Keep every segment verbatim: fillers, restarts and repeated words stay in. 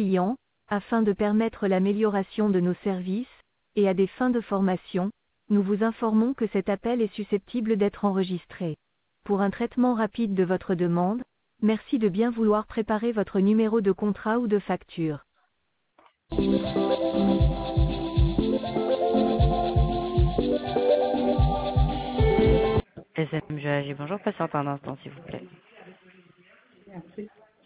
clients, afin de permettre l'amélioration de nos services, et à des fins de formation, nous vous informons que cet appel est susceptible d'être enregistré. Pour un traitement rapide de votre demande, merci de bien vouloir préparer votre numéro de contrat ou de facture. S M G A G, bonjour, patiente un instant s'il vous plaît. Merci.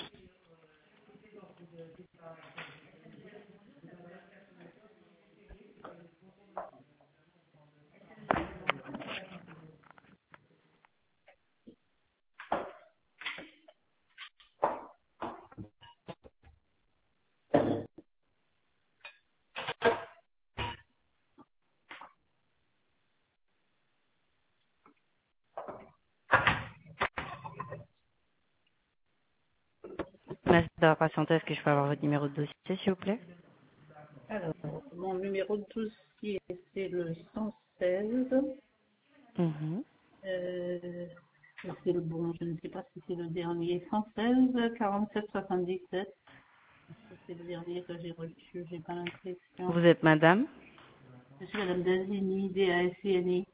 Merci d'avoir patienté, est-ce que je peux avoir votre numéro de dossier s'il vous plaît? Alors, mon numéro de dossier, c'est le cent seize. Mhm. Euh, c'est le bon, je ne sais pas si c'est le dernier. cent seize quarante-sept soixante-dix-sept. Est-ce que c'est le dernier que j'ai reçu? J'ai pas l'impression. Vous êtes madame? Je suis Madame Dazini, D A S I N I.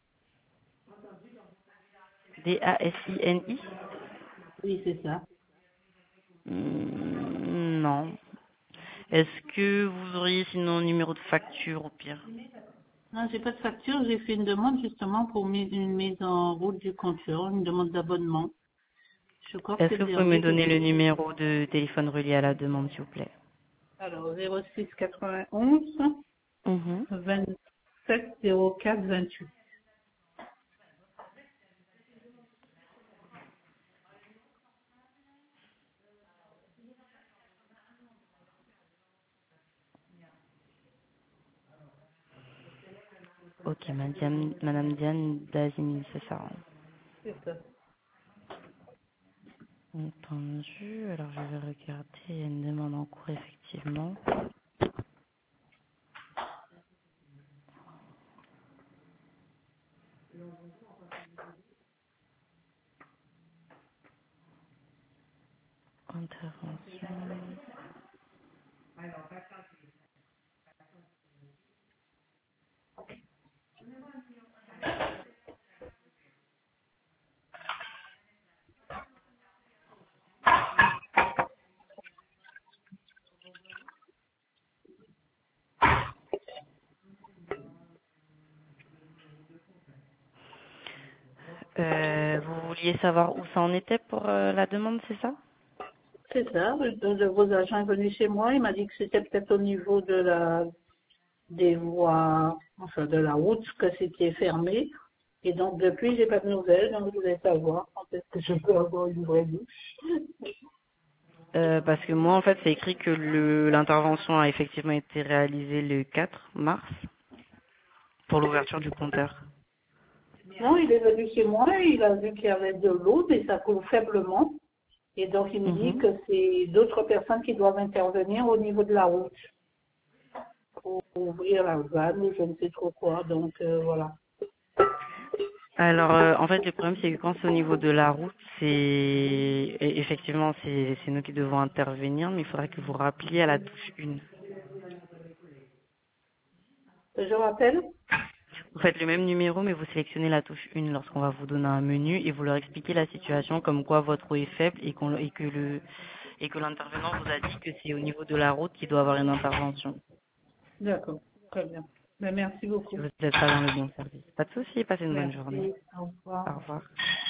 D A S I N I? Oui, c'est ça. Hmm, non. Est-ce que vous auriez sinon un numéro de facture au pire? Non, j'ai pas de facture. J'ai fait une demande justement pour mise- une mise en route du compteur, une demande d'abonnement. Je crois que Est-ce c'est que le vous pouvez me dernier que donner le j'ai. numéro de téléphone relié à la demande s'il vous plaît? Alors, zéro six quatre-vingt-onze Mhm. vingt-sept zéro quatre vingt-huit. Ok, madame, madame Diane Dazini, c'est ça, hein. C'est ça. Entendu, alors je vais regarder, il y a une demande en cours effectivement. Intervention. Euh, vous vouliez savoir où ça en était pour euh, la demande, c'est ça? C'est ça. Un de vos agents est venu chez moi. Il m'a dit que c'était peut-être au niveau de la, des voies, enfin de la route, que c'était fermé. Et donc, depuis, j'ai pas de nouvelles. Donc, je voulais savoir quand est-ce que je peux avoir une vraie douche. Euh, parce que moi, en fait, c'est écrit que le l'intervention a effectivement été réalisée le quatre mars pour l'ouverture du compteur. Non, il est venu chez moi. Il a vu qu'il y avait de l'eau, mais ça coule faiblement. Et donc, il me dit Mhm. que c'est d'autres personnes qui doivent intervenir au niveau de la route pour ouvrir la vanne ou je ne sais trop quoi. Donc, euh, voilà. Alors, euh, en fait, le problème, c'est que quand c'est au niveau de la route, c'est et effectivement, c'est c'est nous qui devons intervenir, mais il faudrait que vous rappeliez à la touche une. Je rappelle. Vous faites le même numéro, mais vous sélectionnez la touche une lorsqu'on va vous donner un menu et vous leur expliquez la situation comme quoi votre eau est faible et, qu'on, et que le et que l'intervenant vous a dit que c'est au niveau de la route qu'il doit avoir une intervention. D'accord. Très bien. Ben, merci Si beaucoup. vous n'êtes pas dans le bon service. Pas de souci, passez une bonne journée. Merci. Au revoir. Au revoir.